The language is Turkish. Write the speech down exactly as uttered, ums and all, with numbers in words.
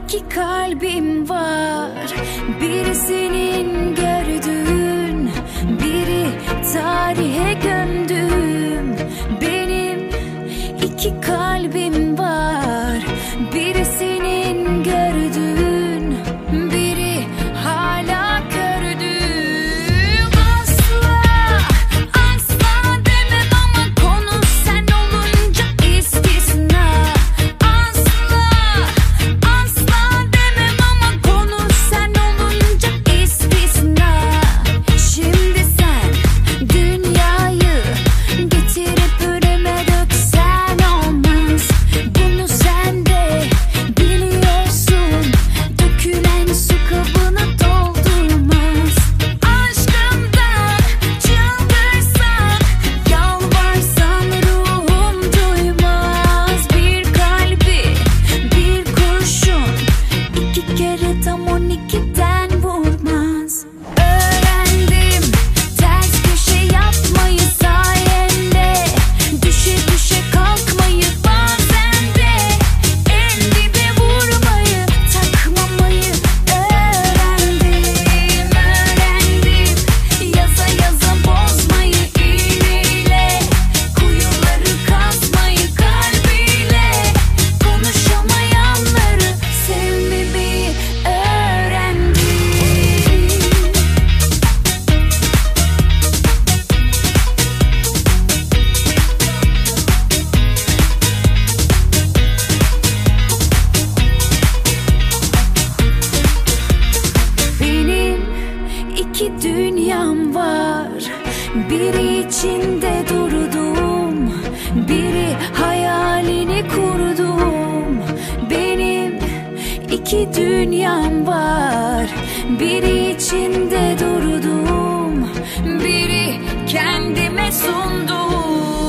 iki kalbim var. Biri senin gördüğün, biri tarihe gömdüğüm. Benim iki kalbim var. Biri senin gördüğün, biri hala gördüğüm. Asla, asla demem ama konu sen olunca istisna. Asla, asla demem ama konu sen olunca istisna. Şimdi sen dünyayı getirip önüme döksen olmaz. Bunu sen de biliyorsun. Dökülen su kabını doldurmaz. Aşkımdan çıldırsan, yalvarsan ruhum duymaz. Bir kalbi, bir kurşun, iki kere tam on ikiden vurmaz. Öğrendim ters köşe yapmayı sayende, düşe düşe kalkmayı bazen de, en dibe vurmayı, takmamayı öğrendim. Öğrendim yaza yaza bozmayı iğneyle, kuyuları kazmayı kalbiyle, konuşamayanları sevmemeyi öğrendim. Benim iki dünyam var. Biri içinde durdum, biri hayalini kurdum. Benim iki dünyam var. Biri içinde durdum, biri kendime sundum.